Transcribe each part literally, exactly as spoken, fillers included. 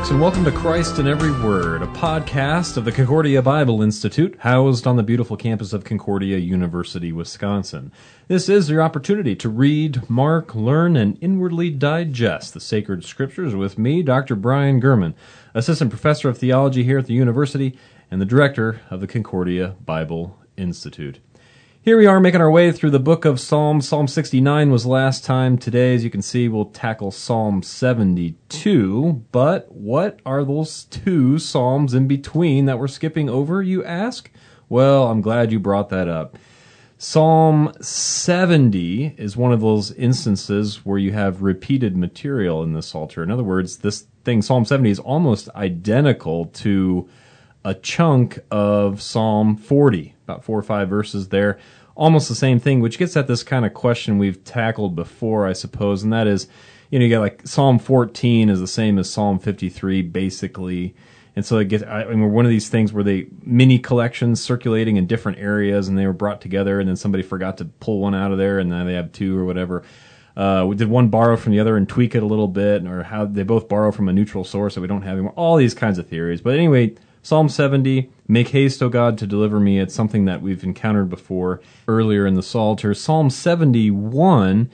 folks, and welcome to Christ in Every Word, a podcast of the Concordia Bible Institute, housed on the beautiful campus of Concordia University, Wisconsin. This is your opportunity to read, mark, learn, and inwardly digest the sacred scriptures with me, Doctor Brian Gurman, Assistant Professor of Theology here at the university and the Director of the Concordia Bible Institute. Here we are making our way through the book of Psalms. Psalm sixty-nine was last time. Today, as you can see, we'll tackle Psalm seventy-two. But what are those two psalms in between that we're skipping over, you ask? Well, I'm glad you brought that up. Psalm seventy is one of those instances where you have repeated material in the Psalter. In other words, this thing, Psalm seventy, is almost identical to a chunk of Psalm forty, about four or five verses there. Almost the same thing, which gets at this kind of question we've tackled before, I suppose, and that is, you know, you got like Psalm fourteen is the same as Psalm fifty-three, basically. And so it gets, I mean, we're one of these things where they, mini collections circulating in different areas, and they were brought together, and then somebody forgot to pull one out of there, and now they have two or whatever. Uh, did one borrow from the other and tweak it a little bit, or how they both borrow from a neutral source that we don't have anymore? All these kinds of theories. But anyway, Psalm seventy, make haste, O God, to deliver me. It's something that we've encountered before earlier in the Psalter. Psalm seventy-one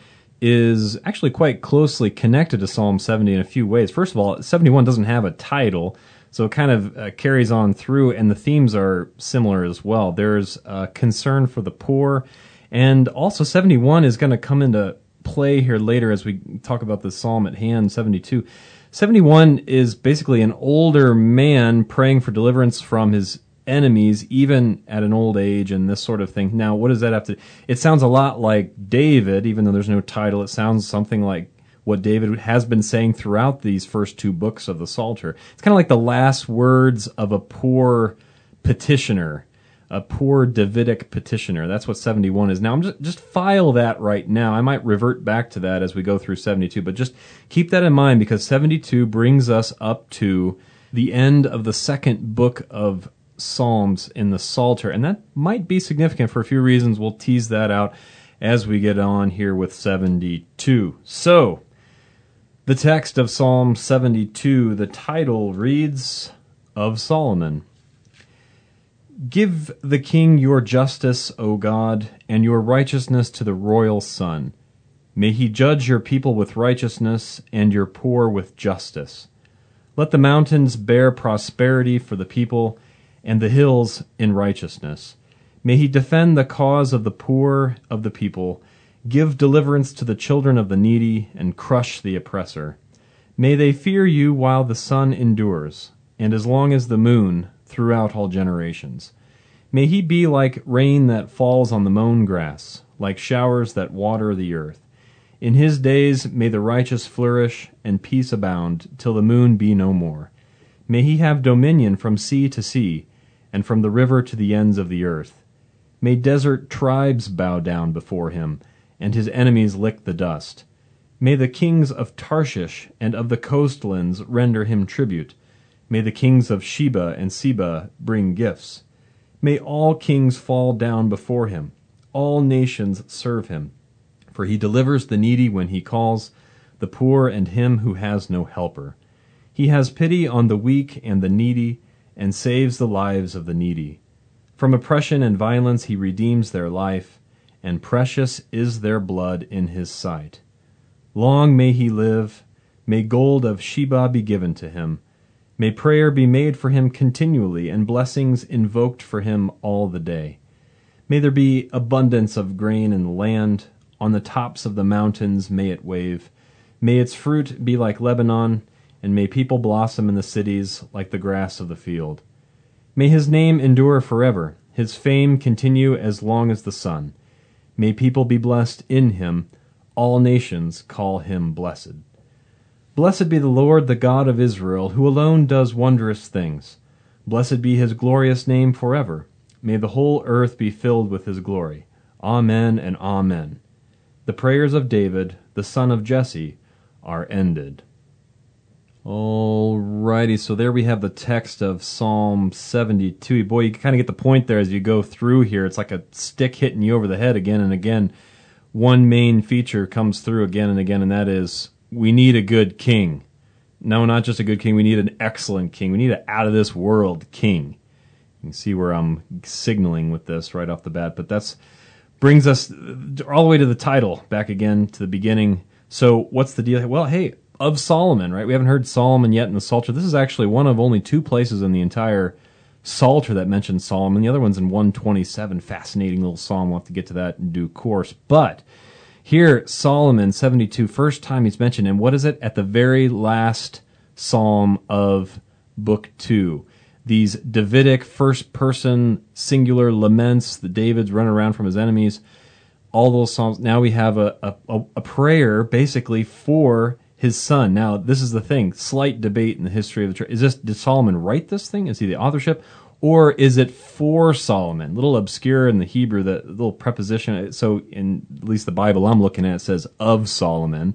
is actually quite closely connected to Psalm seventy in a few ways. First of all, seventy-one doesn't have a title, so it kind of uh, carries on through, and the themes are similar as well. There's uh, concern for the poor, and also seventy-one is going to come into play here later as we talk about the psalm at hand, seventy-two. seventy-one is basically an older man praying for deliverance from his enemies, even at an old age, and this sort of thing. Now, what does that have to... It sounds a lot like David, even though there's no title. It sounds something like what David has been saying throughout these first two books of the Psalter. It's kind of like the last words of a poor petitioner, a poor Davidic petitioner. That's what seventy-one is. Now, I'm just, just file that right now. I might revert back to that as we go through seventy-two, but just keep that in mind, because seventy-two brings us up to the end of the second book of Psalms in the Psalter, and that might be significant for a few reasons. We'll tease that out as we get on here with seventy-two. So, the text of Psalm seventy-two, the title reads, Of Solomon. Give the king your justice, O God, and your righteousness to the royal son. May he judge your people with righteousness and your poor with justice. Let the mountains bear prosperity for the people, and the hills in righteousness. May he defend the cause of the poor of the people, give deliverance to the children of the needy, and crush the oppressor. May they fear you while the sun endures, and as long as the moon, throughout all generations. May he be like rain that falls on the mown grass, like showers that water the earth. In his days may the righteous flourish, and peace abound, till the moon be no more. May he have dominion from sea to sea, and from the river to the ends of the earth. May desert tribes bow down before him, and his enemies lick the dust. May the kings of Tarshish and of the coastlands render him tribute. May the kings of Sheba and Seba bring gifts. May all kings fall down before him. All nations serve him. For he delivers the needy when he calls, the poor and him who has no helper. He has pity on the weak and the needy, and saves the lives of the needy. From oppression and violence he redeems their life, and precious is their blood in his sight. Long may he live. May gold of Sheba be given to him. May prayer be made for him continually, and blessings invoked for him all the day. May there be abundance of grain in the land. On the tops of the mountains may it wave. May its fruit be like Lebanon, and may people blossom in the cities like the grass of the field. May his name endure forever, his fame continue as long as the sun. May people be blessed in him. All nations call him blessed. Blessed be the Lord, the God of Israel, who alone does wondrous things. Blessed be his glorious name forever. May the whole earth be filled with his glory. Amen and amen. The prayers of David, the son of Jesse, are ended. Alrighty, so there we have the text of Psalm seventy-two. Boy, you can kind of get the point there as you go through here. It's like a stick hitting you over the head again and again. One main feature comes through again and again, and that is, we need a good king. No, not just a good king. We need an excellent king. We need an out-of-this-world king. You can see where I'm signaling with this right off the bat. But that's brings us all the way to the title, back again to the beginning. So what's the deal? Well, hey, of Solomon, right? We haven't heard Solomon yet in the Psalter. This is actually one of only two places in the entire Psalter that mentions Solomon. The other one's in one twenty-seven. Fascinating little psalm. We'll have to get to that in due course. But here, Solomon, seventy-two, first time he's mentioned. And what is it? At the very last psalm of book two. These Davidic first-person singular laments, the David's running around from his enemies, all those psalms. Now we have a, a, a prayer basically for his son. Now, this is the thing, slight debate in the history of the church. Is this, did Solomon write this thing? Is he the authorship? Or is it for Solomon? A little obscure in the Hebrew, the little preposition. So in at least the Bible I'm looking at, it says of Solomon.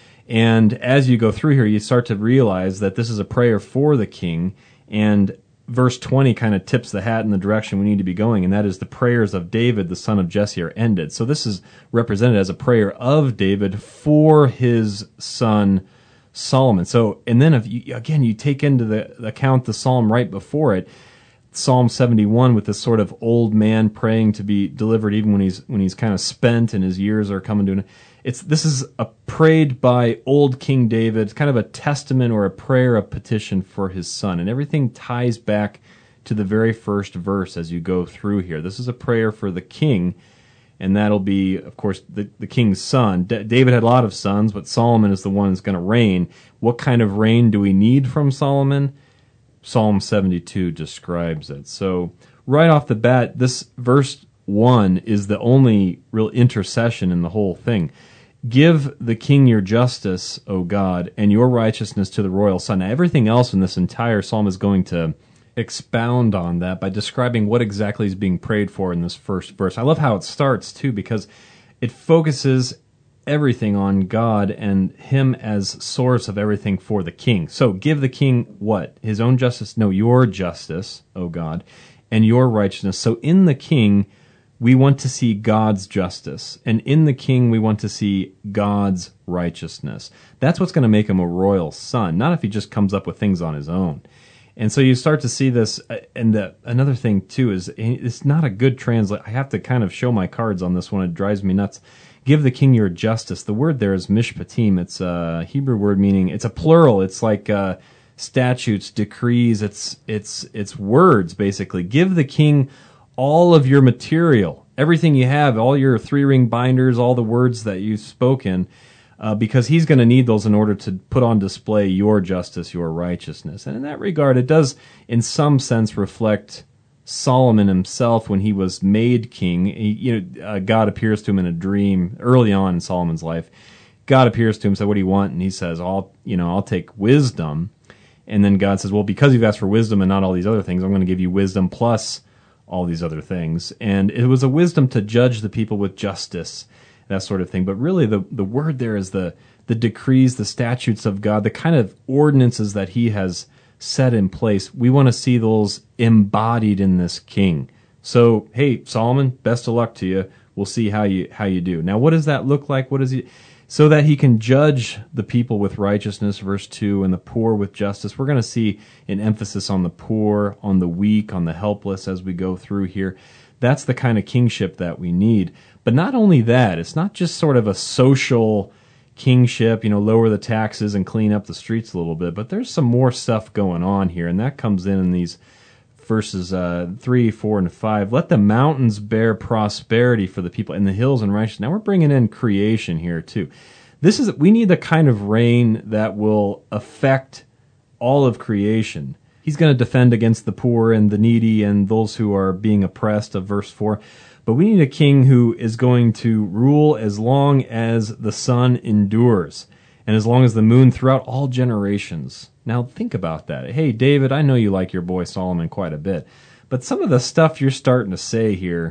And as you go through here, you start to realize that this is a prayer for the king. And verse twenty kind of tips the hat in the direction we need to be going, and that is the prayers of David, the son of Jesse, are ended. So this is represented as a prayer of David for his son Solomon. So, and then if you, again, you take into the account the psalm right before it, Psalm seventy-one, with this sort of old man praying to be delivered even when he's when he's kind of spent and his years are coming to an end. It's this is a prayed by old King David. It's kind of a testament or a prayer, a petition for his son, and everything ties back to the very first verse as you go through here. This is a prayer for the king, and that'll be, of course, the, the king's son. D- David had a lot of sons, but Solomon is the one who's going to reign. What kind of reign do we need from Solomon? Psalm seventy-two describes it. So right off the bat, this verse one is the only real intercession in the whole thing. Give the king your justice, O God, and your righteousness to the royal son. Now, everything else in this entire psalm is going to expound on that by describing what exactly is being prayed for in this first verse. I love how it starts, too, because it focuses everything on God and him as source of everything for the king. So give the king what? His own justice? No, your justice, O God, and your righteousness. So in the king, we want to see God's justice, and in the king, we want to see God's righteousness. That's what's going to make him a royal son, not if he just comes up with things on his own. And so you start to see this, and the, another thing, too, is it's not a good translate. I have to kind of show my cards on this one. It drives me nuts. Give the king your justice. The word there is mishpatim. It's a Hebrew word meaning, it's a plural. It's like uh, statutes, decrees. It's it's it's words, basically. Give the king all of your material, everything you have, all your three-ring binders, all the words that you've spoken, uh, because he's going to need those in order to put on display your justice, your righteousness. And in that regard, it does, in some sense, reflect Solomon himself when he was made king. He, you know, uh, God appears to him in a dream early on in Solomon's life. God appears to him and says, "What do you want?" And he says, "I'll, you know, I'll take wisdom." And then God says, "Well, because you've asked for wisdom and not all these other things, I'm going to give you wisdom plus all these other things." And it was a wisdom to judge the people with justice, that sort of thing. But really, the the word there is the the decrees, the statutes of God, the kind of ordinances that he has set in place. We want to see those embodied in this king. So, hey, Solomon, best of luck to you. We'll see how you how you do. Now, what does that look like? What does he? So that he can judge the people with righteousness, verse two, and the poor with justice. We're going to see an emphasis on the poor, on the weak, on the helpless as we go through here. That's the kind of kingship that we need. But not only that, it's not just sort of a social kingship, you know, lower the taxes and clean up the streets a little bit, but there's some more stuff going on here, and that comes in in these verses uh, three, four, and five. Let the mountains bear prosperity for the people, and the hills and righteousness. Now we're bringing in creation here too. This is we need the kind of reign that will affect all of creation. He's going to defend against the poor and the needy and those who are being oppressed, of verse four. But we need a king who is going to rule as long as the sun endures and as long as the moon throughout all generations. Now think about that. Hey, David, I know you like your boy Solomon quite a bit, but some of the stuff you're starting to say here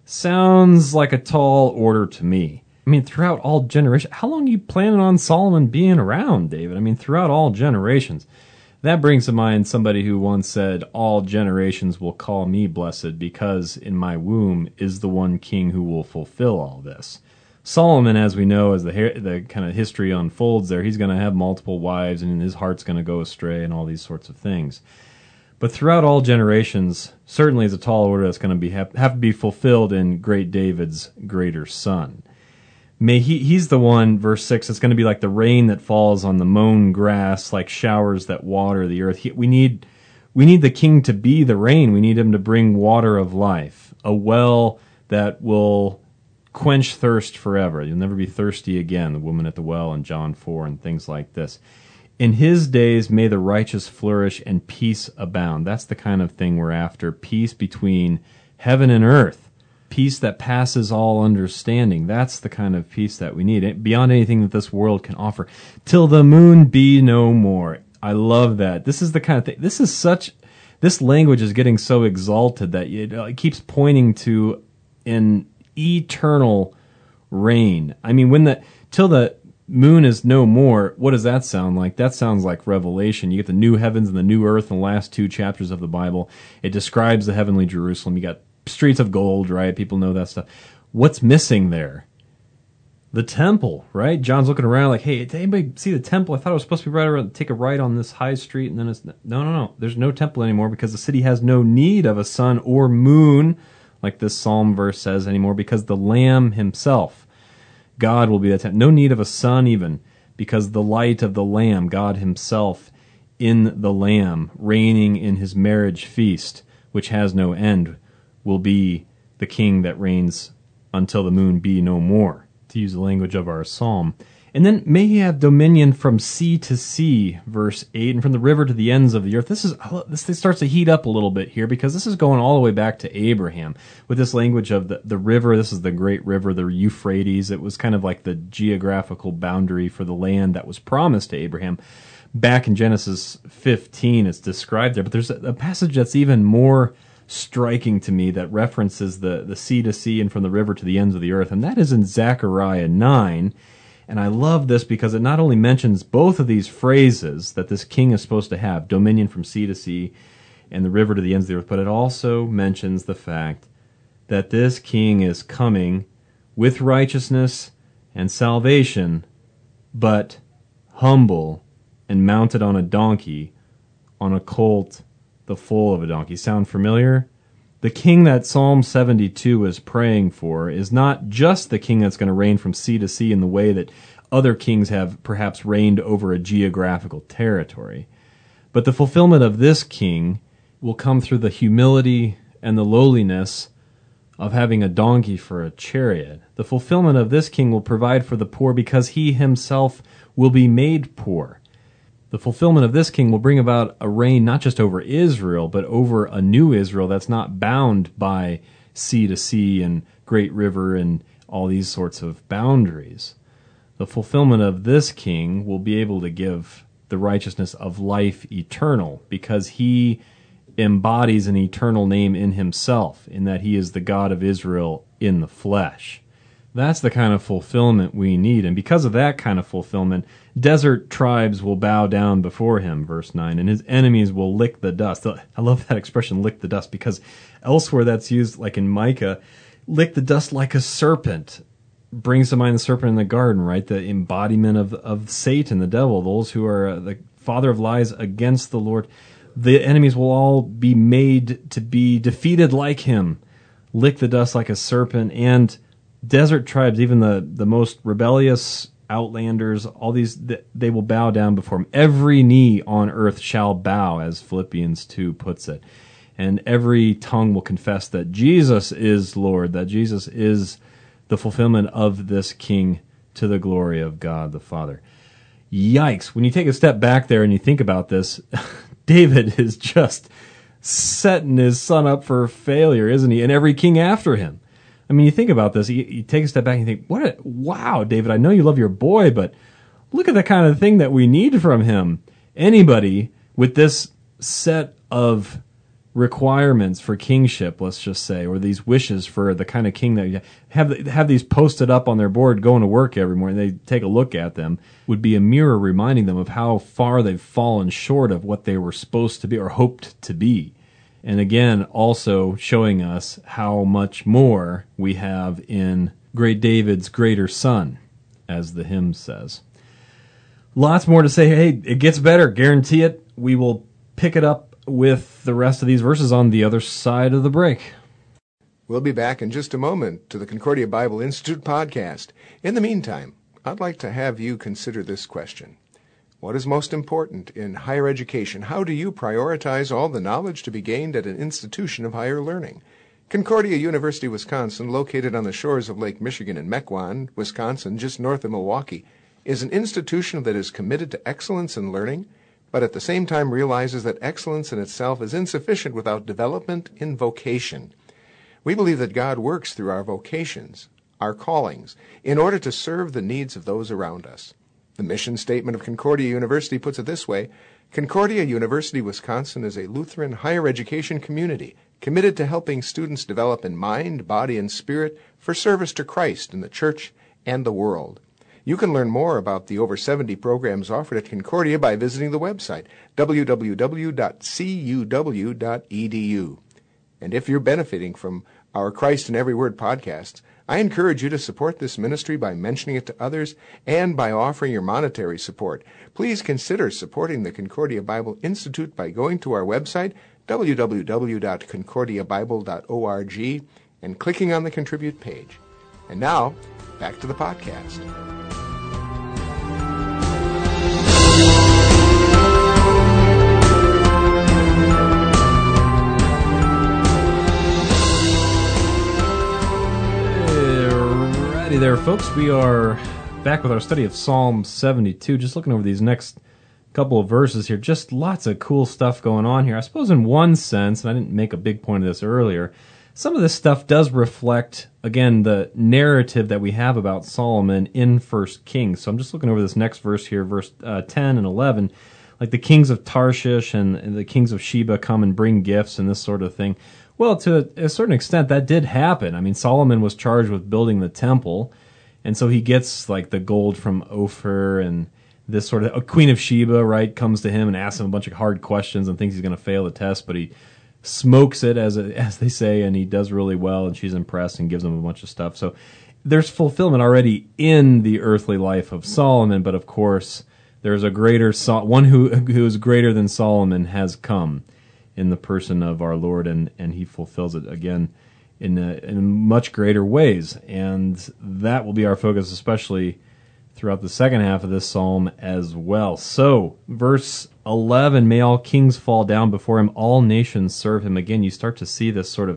sounds like a tall order to me. I mean, throughout all generations. How long are you planning on Solomon being around, David? I mean, throughout all generations. That brings to mind somebody who once said, "All generations will call me blessed because in my womb is the one king who will fulfill all this." Solomon, as we know, as the the kind of history unfolds there, he's going to have multiple wives, and his heart's going to go astray, and all these sorts of things. But throughout all generations, certainly is a tall order that's going to be have, have to be fulfilled in great David's greater son. May he he's the one, verse six, it's going to be like the rain that falls on the mown grass, like showers that water the earth. He, we need we need the king to be the rain. We need him to bring water of life, a well that will quench thirst forever. You'll never be thirsty again, the woman at the well in John four and things like this. In his days may the righteous flourish and peace abound. That's the kind of thing we're after. Peace between heaven and earth. Peace that passes all understanding. That's the kind of peace that we need, beyond anything that this world can offer. Till the moon be no more. I love that. This is the kind of thing. This is such, this language is getting so exalted that it, it keeps pointing to an eternal reign. I mean, when the, till the moon is no more, what does that sound like? That sounds like Revelation. You get the new heavens and the new earth in the last two chapters of the Bible. It describes the heavenly Jerusalem. You got streets of gold, right? People know that stuff. What's missing there? The temple, right? John's looking around like, hey, did anybody see the temple? I thought it was supposed to be right around, take a right on this high street, and then it's, no, no, no. There's no temple anymore because the city has no need of a sun or moon, like this psalm verse says, anymore, because the Lamb himself, God, will be that temple. No need of a sun even, because the light of the Lamb, God himself in the Lamb, reigning in his marriage feast, which has no end, will be the king that reigns until the moon be no more, to use the language of our psalm. And then may he have dominion from sea to sea, verse eight, and from the river to the ends of the earth. This is this starts to heat up a little bit here, because this is going all the way back to Abraham with this language of the, the river. This is the great river, the Euphrates. It was kind of like the geographical boundary for the land that was promised to Abraham. Back in Genesis fifteen, it's described there. But there's a, a passage that's even more striking to me that references the, the sea to sea and from the river to the ends of the earth, and that is in Zechariah nine. And I love this because it not only mentions both of these phrases that this king is supposed to have, dominion from sea to sea and the river to the ends of the earth, but it also mentions the fact that this king is coming with righteousness and salvation, but humble and mounted on a donkey, on a colt, the foal of a donkey. Sound familiar? The king that Psalm seventy-two is praying for is not just the king that's going to reign from sea to sea in the way that other kings have perhaps reigned over a geographical territory, but the fulfillment of this king will come through the humility and the lowliness of having a donkey for a chariot. The fulfillment of this king will provide for the poor because he himself will be made poor. The fulfillment of this king will bring about a reign not just over Israel, but over a new Israel that's not bound by sea to sea and great river and all these sorts of boundaries. The fulfillment of this king will be able to give the righteousness of life eternal, because he embodies an eternal name in himself, in that he is the God of Israel in the flesh. That's the kind of fulfillment we need. And because of that kind of fulfillment, desert tribes will bow down before him, verse nine, and his enemies will lick the dust. I love that expression, lick the dust, because elsewhere that's used, like in Micah, lick the dust like a serpent. Brings to mind the serpent in the garden, right? The embodiment of, of Satan, the devil, those who are uh, the father of lies against the Lord. The enemies will all be made to be defeated like him. Lick the dust like a serpent. And desert tribes, even the, the most rebellious outlanders, all these, they will bow down before him. Every knee on earth shall bow, as Philippians two puts it. And every tongue will confess that Jesus is Lord, that Jesus is the fulfillment of this king to the glory of God the Father. Yikes. When you take a step back there and you think about this, David is just setting his son up for failure, isn't he? And every king after him. I mean, you think about this, you, you take a step back and you think, what a, wow, David, I know you love your boy, but look at the kind of thing that we need from him. Anybody with this set of requirements for kingship, let's just say, or these wishes for the kind of king that you have, have these posted up on their board going to work every morning, they take a look at them, would be a mirror reminding them of how far they've fallen short of what they were supposed to be or hoped to be. And again, also showing us how much more we have in great David's greater son, as the hymn says. Lots more to say. Hey, it gets better. Guarantee it. We will pick it up with the rest of these verses on the other side of the break. We'll be back in just a moment to the Concordia Bible Institute podcast. In the meantime, I'd like to have you consider this question. What is most important in higher education? How do you prioritize all the knowledge to be gained at an institution of higher learning? Concordia University, Wisconsin, located on the shores of Lake Michigan in Mequon, Wisconsin, just north of Milwaukee, is an institution that is committed to excellence in learning, but at the same time realizes that excellence in itself is insufficient without development in vocation. We believe that God works through our vocations, our callings, in order to serve the needs of those around us. The mission statement of Concordia University puts it this way: Concordia University, Wisconsin is a Lutheran higher education community committed to helping students develop in mind, body, and spirit for service to Christ in the church and the world. You can learn more about the over seventy programs offered at Concordia by visiting the website w w w dot c u w dot e d u. And if you're benefiting from our Christ in Every Word podcasts, I encourage you to support this ministry by mentioning it to others and by offering your monetary support. Please consider supporting the Concordia Bible Institute by going to our website, w w w dot concordia bible dot org, and clicking on the Contribute page. And now, back to the podcast. Alrighty there, folks. We are back with our study of Psalm seventy-two. Just looking over these next couple of verses here. Just lots of cool stuff going on here. I suppose in one sense, and I didn't make a big point of this earlier, some of this stuff does reflect, again, the narrative that we have about Solomon in First Kings. So I'm just looking over this next verse here, verse uh, ten and eleven. Like the kings of Tarshish and, and the kings of Sheba come and bring gifts and this sort of thing. Well, to a certain extent, that did happen. I mean, Solomon was charged with building the temple, and so he gets like the gold from Ophir, and this sort of a Queen of Sheba, right, comes to him and asks him a bunch of hard questions and thinks he's going to fail the test, but he smokes it, as a, as they say, and he does really well, and she's impressed and gives him a bunch of stuff. So there's fulfillment already in the earthly life of Solomon, but of course, there's a greater one who who is greater than Solomon has come in the person of our Lord, and, and he fulfills it again in a, in much greater ways. And that will be our focus, especially throughout the second half of this psalm as well. So, verse eleven, may all kings fall down before him, all nations serve him. Again, you start to see this sort of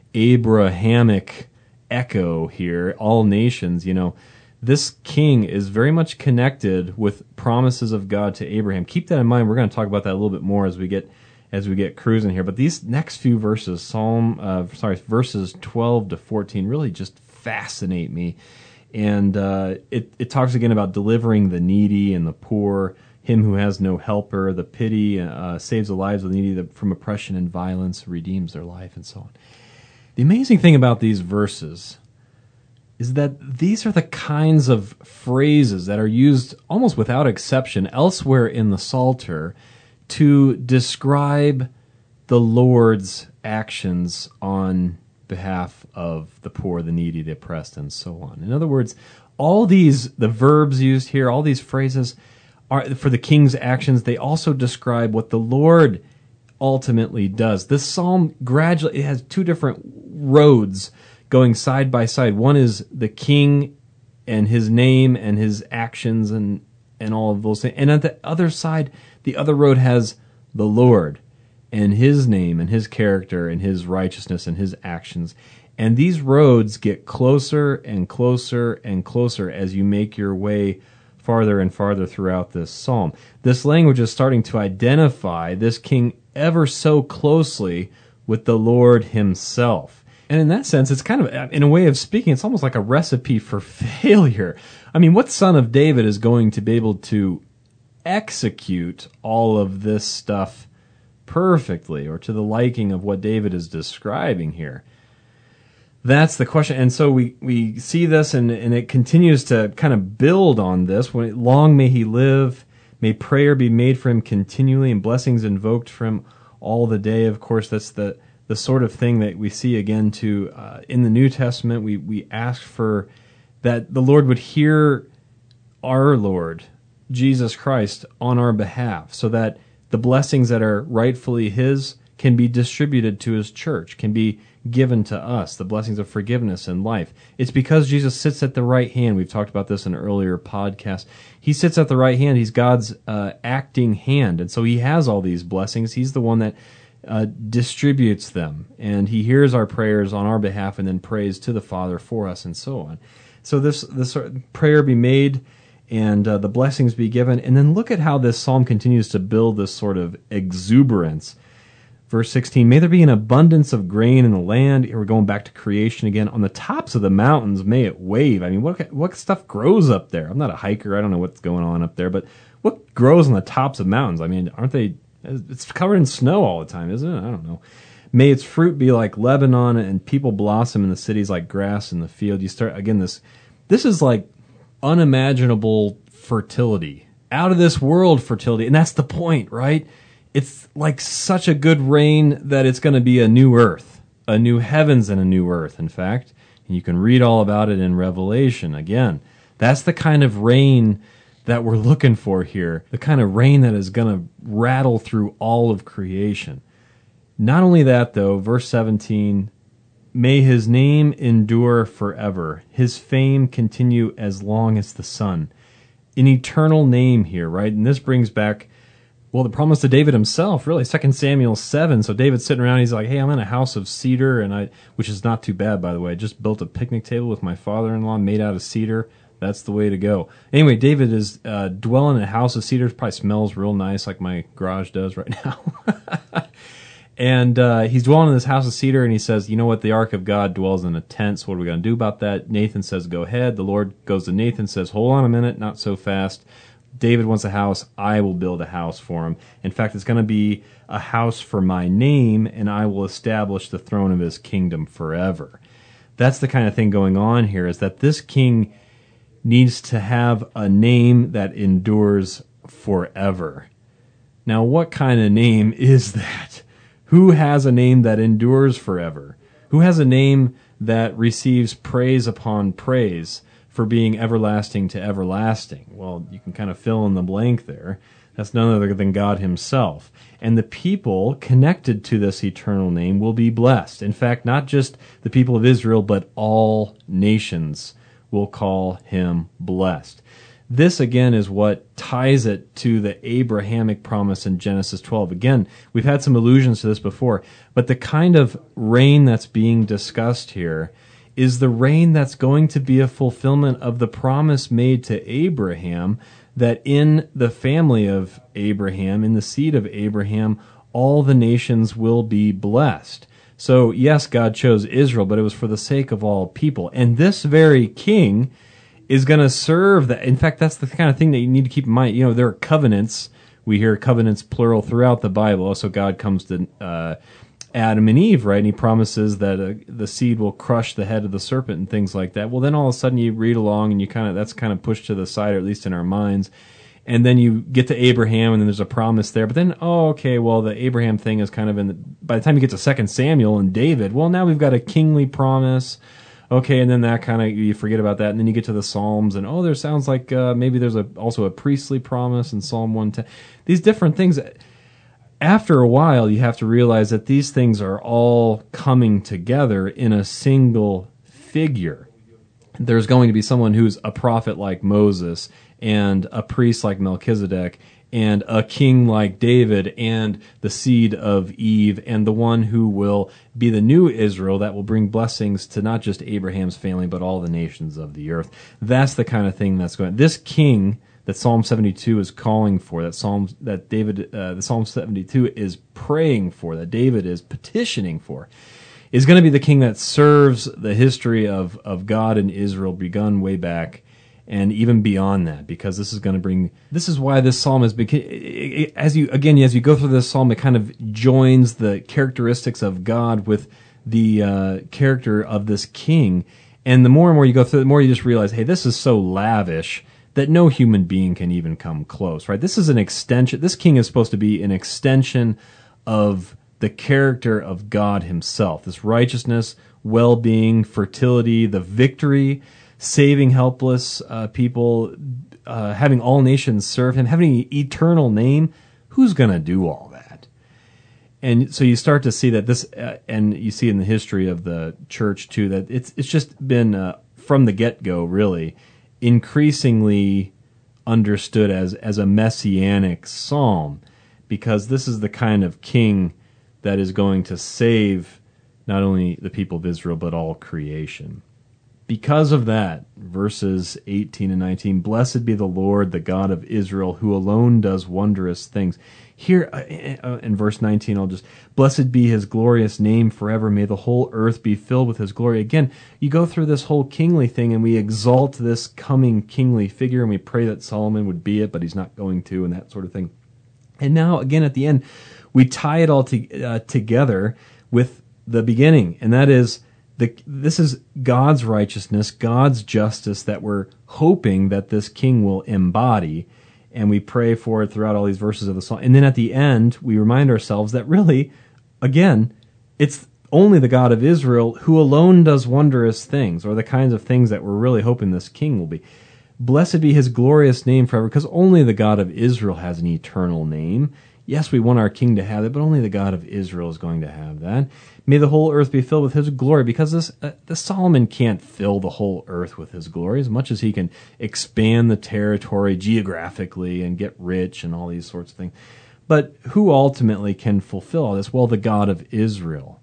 Abrahamic echo here, all nations, you know. This king is very much connected with promises of God to Abraham. Keep that in mind. We're going to talk about that a little bit more as we get as we get cruising here. But these next few verses, Psalm, uh, sorry, verses twelve to fourteen, really just fascinate me. And uh, it, it talks again about delivering the needy and the poor, him who has no helper, the pity, uh, saves the lives of the needy from oppression and violence, redeems their life, and so on. The amazing thing about these verses is that these are the kinds of phrases that are used almost without exception elsewhere in the Psalter to describe the Lord's actions on behalf of the poor, the needy, the oppressed, and so on. In other words, all these, the verbs used here, all these phrases are for the king's actions. They also describe what the Lord ultimately does. This psalm gradually, it has two different roads going side by side. One is the king and his name and his actions and, and all of those things. And at the other side, the other road has the Lord and his name and his character and his righteousness and his actions. And these roads get closer and closer and closer as you make your way farther and farther throughout this psalm. This language is starting to identify this king ever so closely with the Lord himself. And in that sense, it's kind of, in a way of speaking, it's almost like a recipe for failure. I mean, what son of David is going to be able to execute all of this stuff perfectly or to the liking of what David is describing here? That's the question. And so we, we see this, and, and it continues to kind of build on this. When long may he live, may prayer be made for him continually, and blessings invoked for him all the day. Of course, that's the, the sort of thing that we see again too uh, in the New Testament. We we ask for that the Lord would hear our Lord Jesus Christ on our behalf, so that the blessings that are rightfully His can be distributed to His church, can be given to us, the blessings of forgiveness and life. It's because Jesus sits at the right hand. We've talked about this in an earlier podcast. He sits at the right hand. He's God's uh, acting hand, and so He has all these blessings. He's the one that uh, distributes them, and He hears our prayers on our behalf and then prays to the Father for us, and so on. So this, this prayer be made, and uh, the blessings be given. And then look at how this psalm continues to build this sort of exuberance. Verse sixteen, may there be an abundance of grain in the land. Here we're going back to creation again. On the tops of the mountains, may it wave. I mean, what what stuff grows up there? I'm not a hiker. I don't know what's going on up there. But what grows on the tops of mountains? I mean, aren't they? It's covered in snow all the time, isn't it? I don't know. May its fruit be like Lebanon, and people blossom in the cities like grass in the field. You start, again, this this is like unimaginable fertility. Out of this world fertility. And that's the point, right? It's like such a good rain that it's going to be a new earth, a new heavens and a new earth, in fact. And you can read all about it in Revelation. Again, that's the kind of rain that we're looking for here, the kind of rain that is going to rattle through all of creation. Not only that, though, verse seventeen, may His name endure forever, His fame continue as long as the sun. An eternal name here, right? And this brings back, well, the promise to David himself, really, Second Samuel seven. So David's sitting around, he's like, hey, I'm in a house of cedar, and I, which is not too bad, by the way. I just built a picnic table with my father-in-law made out of cedar. That's the way to go. Anyway, David is uh, dwelling in a house of cedar. It probably smells real nice like my garage does right now. And uh, he's dwelling in this house of cedar, and he says, you know what, the ark of God dwells in a tent, so what are we going to do about that? Nathan says, go ahead. The Lord goes to Nathan, says, hold on a minute, not so fast. David wants a house, I will build a house for him. In fact, it's going to be a house for my name, and I will establish the throne of his kingdom forever. That's the kind of thing going on here, is that this king needs to have a name that endures forever. Now, what kind of name is that? Who has a name that endures forever? Who has a name that receives praise upon praise for being everlasting to everlasting? Well, you can kind of fill in the blank there. That's none other than God Himself. And the people connected to this eternal name will be blessed. In fact, not just the people of Israel, but all nations will call Him blessed. This, again, is what ties it to the Abrahamic promise in Genesis twelve. Again, we've had some allusions to this before, but the kind of rain that's being discussed here is the rain that's going to be a fulfillment of the promise made to Abraham that in the family of Abraham, in the seed of Abraham, all the nations will be blessed. So, yes, God chose Israel, but it was for the sake of all people. And this very king is going to serve that. In fact, that's the kind of thing that you need to keep in mind. You know, there are covenants. We hear covenants plural throughout the Bible. Also, God comes to uh, Adam and Eve, right? And He promises that uh, the seed will crush the head of the serpent and things like that. Well, then all of a sudden you read along and you kind of, that's kind of pushed to the side, or at least in our minds. And then you get to Abraham, and then there's a promise there. But then, oh, okay, well, the Abraham thing is kind of in the, by the time you get to Second Samuel and David, well, now we've got a kingly promise. Okay, and then that kind of, you forget about that, and then you get to the Psalms, and oh, there sounds like uh, maybe there's a, also a priestly promise in Psalm one ten. These different things, after a while, you have to realize that these things are all coming together in a single figure. There's going to be someone who's a prophet like Moses, and a priest like Melchizedek, and a king like David, and the seed of Eve, and the one who will be the new Israel that will bring blessings to not just Abraham's family, but all the nations of the earth. That's the kind of thing that's going. This king that Psalm seventy-two is calling for, that Psalm that David, uh, the Psalm seventy-two is praying for, that David is petitioning for, is going to be the king that serves the history of of God and Israel begun way back. And even beyond that, because this is going to bring, this is why this psalm is, as you, again, as you go through this psalm, it kind of joins the characteristics of God with the uh, character of this king. And the more and more you go through, the more you just realize, hey, this is so lavish that no human being can even come close, right? This is an extension, this king is supposed to be an extension of the character of God himself. This righteousness, well-being, fertility, the victory, saving helpless uh, people, uh, having all nations serve him, having an eternal name. Who's going to do all that? And so you start to see that this, uh, and you see in the history of the church too, that it's it's just been uh, from the get-go really increasingly understood as as a messianic psalm, because this is the kind of king that is going to save not only the people of Israel but all creation. Because of that, verses eighteen and nineteen, blessed be the Lord, the God of Israel, who alone does wondrous things. Here uh, in verse nineteen, I'll just, blessed be his glorious name forever. May the whole earth be filled with his glory. Again, you go through this whole kingly thing, and we exalt this coming kingly figure, and we pray that Solomon would be it, but he's not going to, and that sort of thing. And now, again, at the end, we tie it all to, uh, together with the beginning, and that is, The, this is God's righteousness, God's justice that we're hoping that this king will embody, and we pray for it throughout all these verses of the psalm. And then at the end, we remind ourselves that really, again, it's only the God of Israel who alone does wondrous things, or the kinds of things that we're really hoping this king will be. Blessed be his glorious name forever, because only the God of Israel has an eternal name. Yes, we want our king to have it, but only the God of Israel is going to have that. May the whole earth be filled with his glory, because this uh, the Solomon can't fill the whole earth with his glory, as much as he can expand the territory geographically and get rich and all these sorts of things. But who ultimately can fulfill all this? Well, the God of Israel.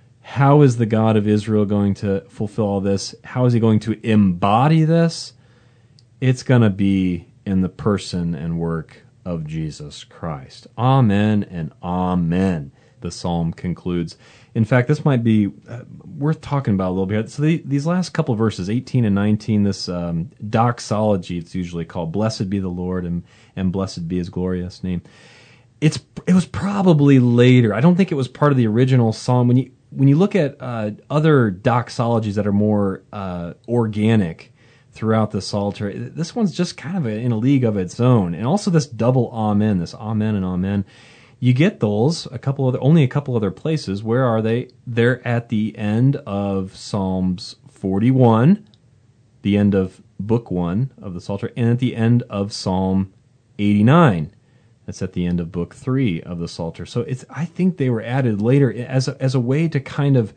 How is the God of Israel going to fulfill all this? How is he going to embody this? It's going to be in the person and work of Jesus Christ. Amen and amen, the psalm concludes. In fact, this might be uh, worth talking about a little bit. So the, these last couple of verses, eighteen and nineteen, this um, doxology, it's usually called, blessed be the Lord and, and blessed be his glorious name. It's It was probably later. I don't think it was part of the original psalm. When you, when you look at uh, other doxologies that are more uh, organic throughout the Psalter, this one's just kind of a, in a league of its own. And also this double amen, this amen and amen. You get those a couple other, only a couple other places. Where are they? They're at the end of Psalms forty-one, the end of book one of the Psalter, and at the end of Psalm eighty-nine. That's at the end of book three of the Psalter. So it's, I think they were added later as a, as a way to kind of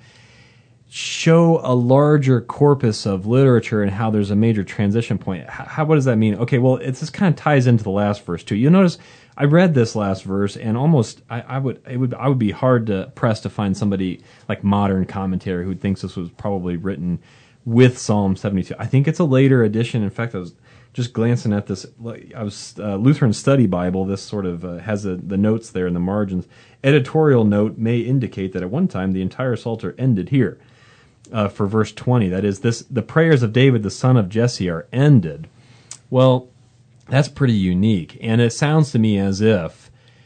show a larger corpus of literature and how there's a major transition point. How, what does that mean? Okay, well, it's, this kind of ties into the last verse too. You'll notice I read this last verse, and almost I, I would it would I would be hard to press to find somebody like modern commentary who thinks this was probably written with Psalm seventy-two. I think it's a later edition. In fact, I was just glancing at this. I was uh, Lutheran Study Bible. This sort of uh, has a, the notes there in the margins. Editorial note may indicate that at one time the entire Psalter ended here. Uh, for verse twenty, that is, this the prayers of David, the son of Jesse, are ended. Well, that's pretty unique, and it sounds to me as if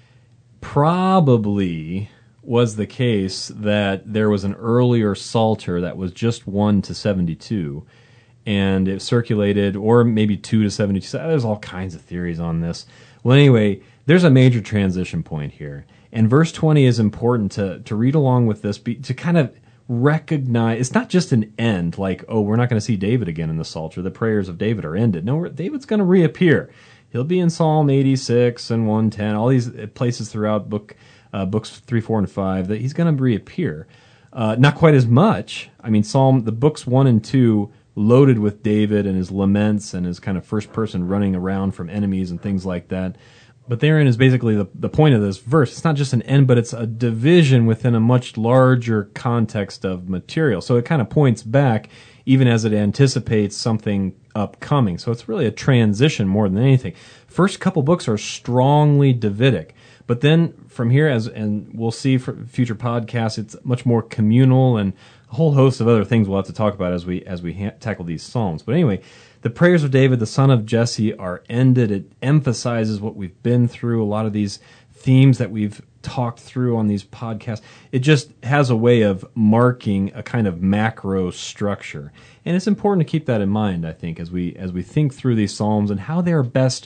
probably was the case that there was an earlier Psalter that was just one to seventy-two, and it circulated, or maybe two to seventy-two. So there's all kinds of theories on this. Well, anyway, there's a major transition point here, and verse twenty is important to to read along with this, be, to kind of recognize it's not just an end, like, oh, we're not going to see David again in the Psalter. The prayers of David are ended. No, David's going to reappear. He'll be in Psalm eighty-six and one ten, all these places throughout book uh, books three, four, and five, that he's going to reappear. Uh, not quite as much. I mean, Psalm the books one and two loaded with David and his laments and his kind of first person running around from enemies and things like that. But therein is basically the, the point of this verse. It's not just an end, but it's a division within a much larger context of material. So it kind of points back, even as it anticipates something upcoming. So it's really a transition more than anything. First couple books are strongly Davidic. But then from here, as and we'll see for future podcasts, it's much more communal and a whole host of other things we'll have to talk about as we as we ha- tackle these psalms. But anyway, the prayers of David, the son of Jesse, are ended. It emphasizes what we've been through, a lot of these themes that we've talked through on these podcasts. It just has a way of marking a kind of macro structure. And it's important to keep that in mind, I think, as we as we think through these psalms and how they are best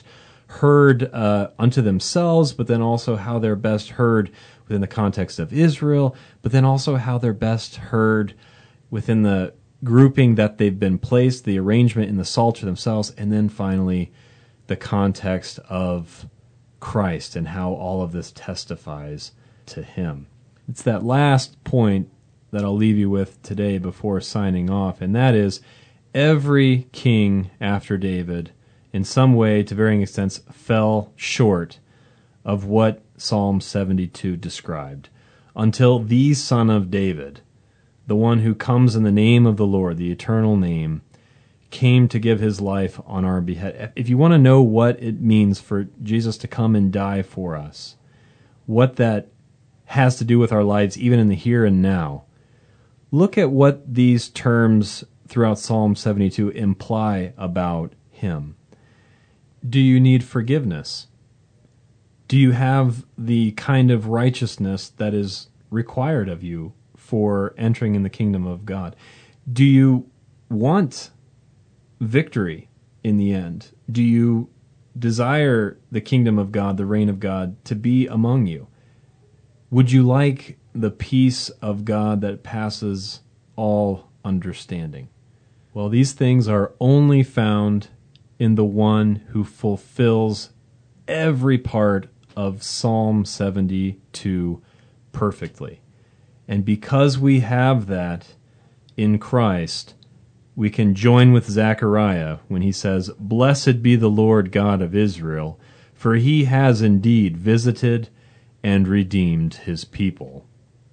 heard uh, unto themselves, but then also how they're best heard within the context of Israel, but then also how they're best heard within the grouping that they've been placed, the arrangement in the Psalter themselves, and then finally the context of Christ and how all of this testifies to him. It's that last point that I'll leave you with today before signing off, and that is every king after David, in some way, to varying extents, fell short of what Psalm seventy-two described, until the Son of David, the one who comes in the name of the Lord, the eternal name, came to give his life on our behalf. If you want to know what it means for Jesus to come and die for us, what that has to do with our lives, even in the here and now, look at what these terms throughout Psalm seventy-two imply about him. Do you need forgiveness? Do you have the kind of righteousness that is required of you for entering in the kingdom of God? Do you want victory in the end? Do you desire the kingdom of God, the reign of God, to be among you? Would you like the peace of God that passes all understanding? Well, these things are only found in the one who fulfills every part of Psalm seventy-two perfectly. And because we have that in Christ, we can join with Zechariah when he says, "Blessed be the Lord God of Israel, for he has indeed visited and redeemed his people."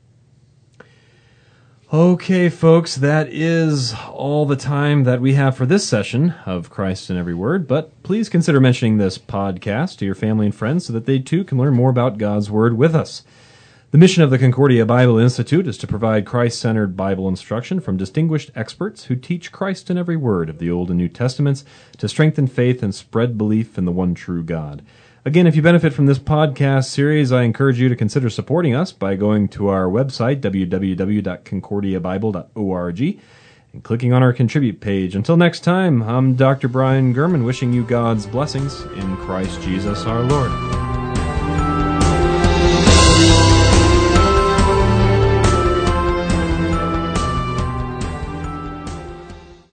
Okay, folks, that is all the time that we have for this session of Christ in Every Word, but please consider mentioning this podcast to your family and friends so that they too can learn more about God's Word with us. The mission of the Concordia Bible Institute is to provide Christ-centered Bible instruction from distinguished experts who teach Christ in every word of the Old and New Testaments to strengthen faith and spread belief in the one true God. Again, if you benefit from this podcast series, I encourage you to consider supporting us by going to our website, w w w dot concordia bible dot org, and clicking on our Contribute page. Until next time, I'm Doctor Brian Gurman, wishing you God's blessings in Christ Jesus our Lord.